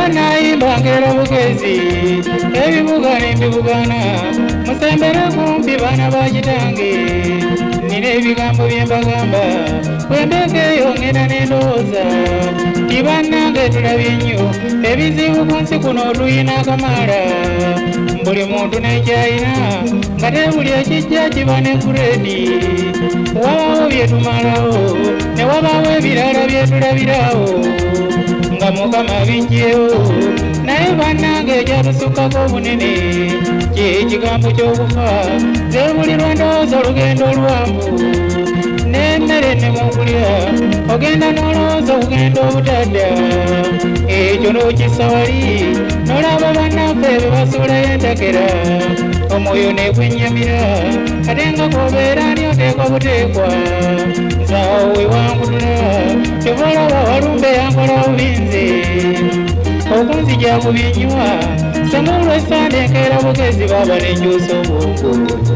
nayimba ngera bugezi ebibuga nembibugana musembere kumpi bana bakitange nina ebigambo byembagamba bwembegeyo ngenda nendowooza tibannange tulabye nnyo ebizibu ku nsi kuno tuyina akamala buli muntu nekyayina nga tebuli ekijja kiba ne kuredi wabawo byetumalawo ne wabawo ebirala byetulabirawo nga mukama bijjewo naye bannange ekyatusukako obunene kyekigambo ky'okufa zebulirwa ndowooza olugendo lwangu n'emmere nemukulya ogenda n'olowooza okugenda obutadda ekyo n'okissa wali n'olaba bannaffe be basuulayo entakera omwoyo negwennyamira ate nga kobeera ani oteekwa buteekwa nzaawo wewangutula kyova olaba walumbe yankola bubinze okunzija kubinywa semulwa essande enkeera bugezi baba nenjuusa obwongo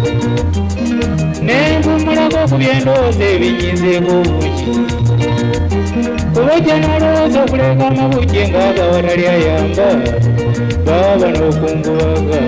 nenvumulako okubyendowooza ebinyizeeko obuki kubajja n'olowooza okuleka amabujje ng'agawatali ayamba baba n'okungubaga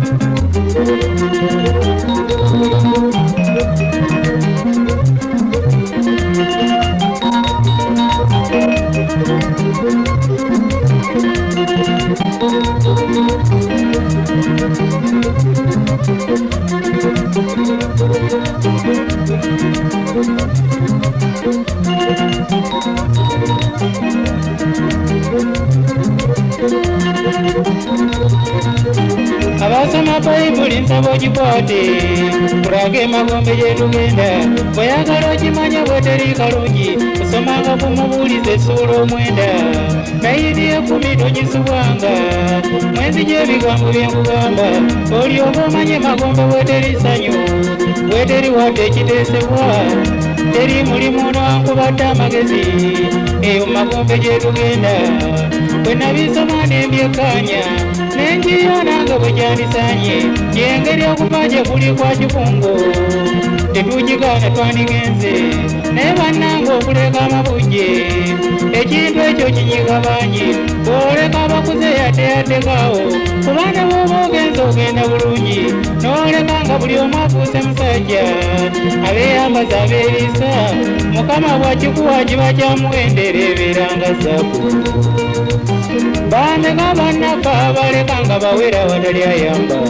abasoma bayibuli nsaba ogikwate kulage emagombe gyetugenda bweyagala okimanya bweteri kalungi kusomanga kumubuuliza essuula omwenda nayini 10 togisubwanga mwezi gy'ebigambo byenkugamba olyoba omanye emagombe bweteri ssanyu bweteri wadde ekiteesebwa teri mulimu nwankubadde amagezi eyo magombe gyetugenda bwe nabisoma nembyekkaanya nenjiyo nange bwe gyandisanye yengeri okuva gye kuli kwa kikungo tetugigaana twandigenze naye bannange okuleka amabujje ekintu ekyo kinyiga bangi bwoleka abakuze yaddeyaddegawo kubanga bwoba ogenza ogenda bulungi n'oleka nga buli omu afuuse musajja abeeyambaza abeeriisa mukama bwakikuwa kiba kyamuwendera ebeeranga zaabu bameka bannaffe abaleka nga bawera watali ayamba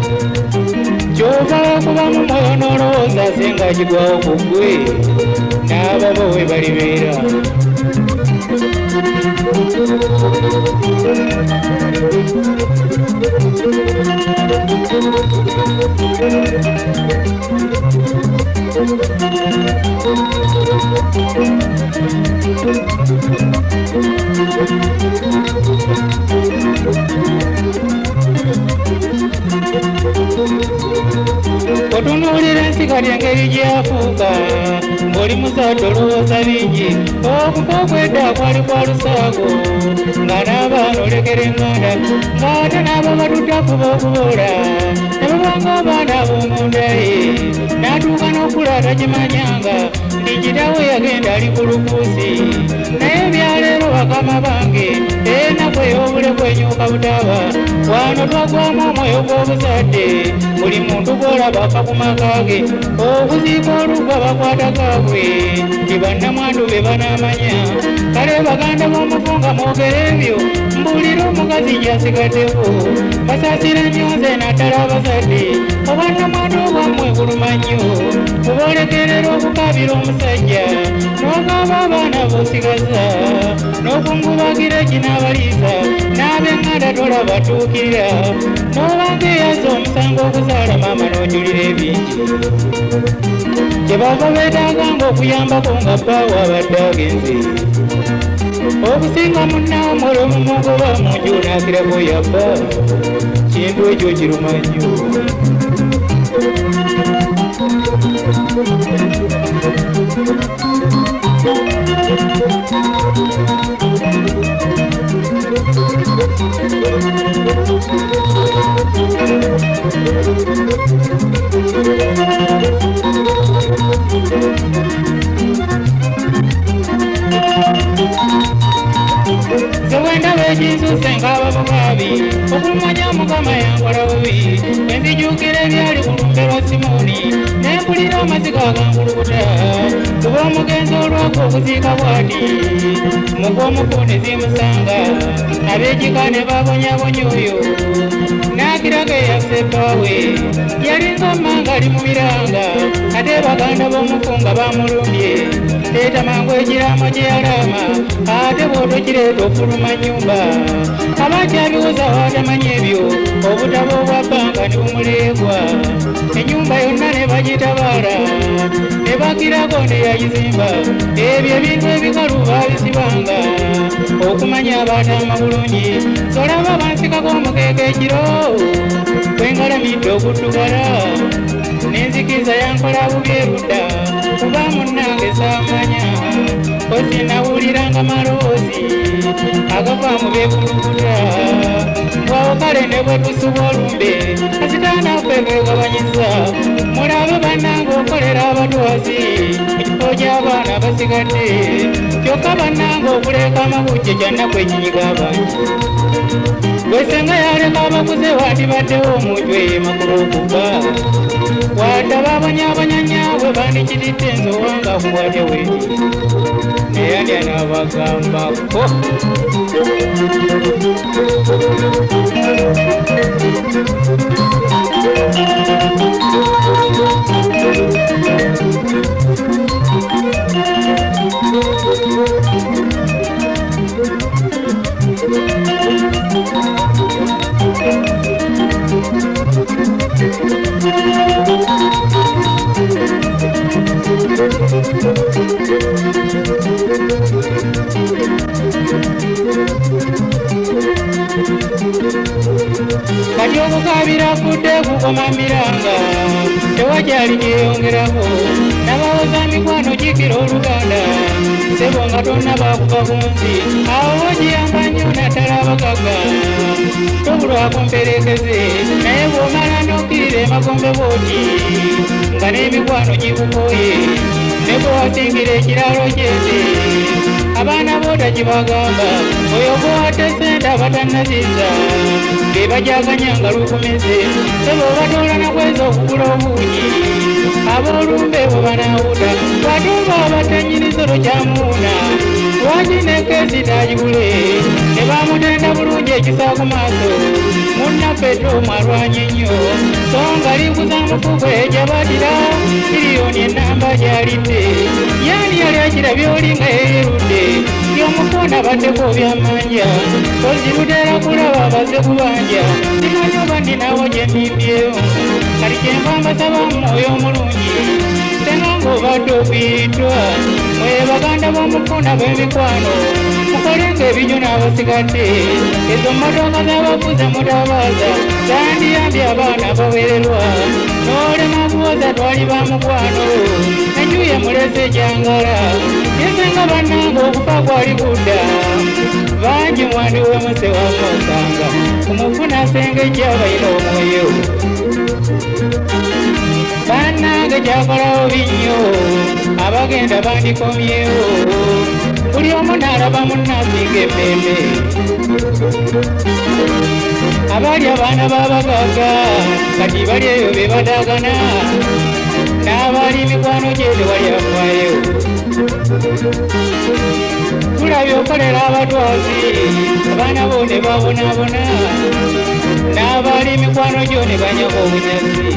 kyova okuba mu mwoyo n'olowooza senga kigwawo ku ggwe n'ababo we balibeera otunuulira ensi kati engeri gyafuuka ng'oli muzadde olowooza bingi okufa okwedda kwali kwa lusaago nga n'abaana olekera eŋŋanda ng'ate n'abo batutafuba okuboola ne babanga abaana ab'omunda ye n'atuuka n'okula tagimanyanga ndi kitawe yagenda ali ku lukuusi naye byaleero bakama bange ennaku ey'obule kwenyuuka butaba wano twagwamu omwoyo gw'obuzadde buli muntu gw'olaba afa ku maka ge okuziika olugwa bakwata gaabwe ti bannamwandu be banaamanya kale baganda b'omufu nga mwogera ebyo mbuulira omukazi gyasigaddeko basaasira nnyo nze naddala abazadde obwannamwandu obwammwe buluma nnyo kubolekerera okukabira omusajja n'ogamba abaana b'osigaza n'okungubagira ekinaabaliisa n'ab'eŋŋanda tolabatuukirira n'obanga eyaza omusango okuzaala maama n'ojulira ebingi kyebava beetaaga ng'okuyambako nga bbaawo abadde agenze okusinga munnaawo mwoyo mumugoba munju n'akirako yabba kintu ekyo kiruma nnyo sewendaba ekinsuse ng'ababukabi okumanya mukama yankola bubi enzijukira ebyali ku lumbe lwa Simoni nempulira amaziga agangulukuta kuba omugenzi olwako okuziika bwati mugwomuku ne zimusanga ab'ekika ne babonyabonya oyo n'akiraga eyasepawe yalinga mmanga ali mu miranga ate baganda b'omuku nga bamulumbye leeta mangu ekiraamo gye yalaama ate bw'otokireeta ofuluma nnyumba abakyabiwoza watamanya ebyo obutabo obwa bbanga ne bumuleegwa ennyumba yonna ne bagitabaala ne bakirako ne yagizimba ebyo ebintu ebikalu baabisibanga okumanya abaataama bulungi solaba bansikako omukeeka ekiro kwengalamidde okuddugala n'enzikiza yankola bubi erudda kuba munnange saamanya kosi nawuliranga maloozi agava mu beekulukuta bwawo kale ne bwe tusuba olumbe kasitaana kwegegabanyiza mulabe bannange okolera abatwazi mu kifo gy'abaana basigadde kyokka bannange okuleeka amabujje kyannaku ekinyiga abangi gwesenga yaleka abakuze wandibaddewo omuntu eyemakulu okubba wadde babonyaabonyanyabwe bandikitidde nze owanga kuwatya wendi neyandya n'abagambako kati okukabira kudde kukoma miranga tewakyali gyeyongerako nabawoza mikwano jikira oluganda sebo nga tonna bakuba kunsi awo wogiyamba nnyo naddala abagaga tobulwako mperekeze naye bw'omala n'okkirira emagombe bwoti nga n'emikwano gikukoye ne bwe wasingira ekiralo kyete abaana boota kibagamba oyo bw'owadde sente abatannaziza be bajaganya nga lukumeze sebo obatoola nakweza okugula obuugi ab'olumbe bwe banaawuta bwatuuba abatanyirizolo kyamuwuna lwaki nekeesi taagigule ne bamutenda bulungi ekisa ku maaso munnaffe tomu alwanye nnyo so nga liikuza mufuko ejabatira miliyoni ennamba gy'alidde yani yali akirabye oli nga yeerudde by'omukunda baddeko byamanja tozirutera kulaba abaze kubanja simanyi oba ndinawo gye mbimbyewo kati kyenva mbasaba mu mwoyo omulungi senga ng'obadde okuyitwa mwe baganda b'omukunda b'emikwano mukolenga ebinyo n'abasigadde ezo mmotoka z'abavuze mutabaaza zandiyambye abaana bawererwa n'olema kuwoza twali ba mukwano enjuye mulese ekyangala yesenga bannanga okufa kwali kudda bangi mwandi wemuse wamusanga kumufuna senge gyabayina omwoyo bannange kyakolawo binnyo abagenda bandikomyewo buli omu n'alaba munnasinga emmembe abali abaana b'abagagga kati bali eyo be badaagana n'abali mikwano gye tewali afaayo tulabye okolera abatwazi abaana bo ne babonaabona n'abali mikwano gyo ne banyaka obunyazi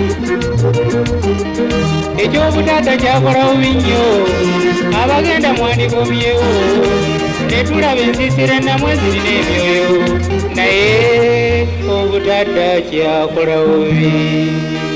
ekyobutaata kyakolawo binnyo abagenda mwandikomyewo ne tulaba ensisira ennamwe zirina emyoyo naye obutaata kyakolawo bibi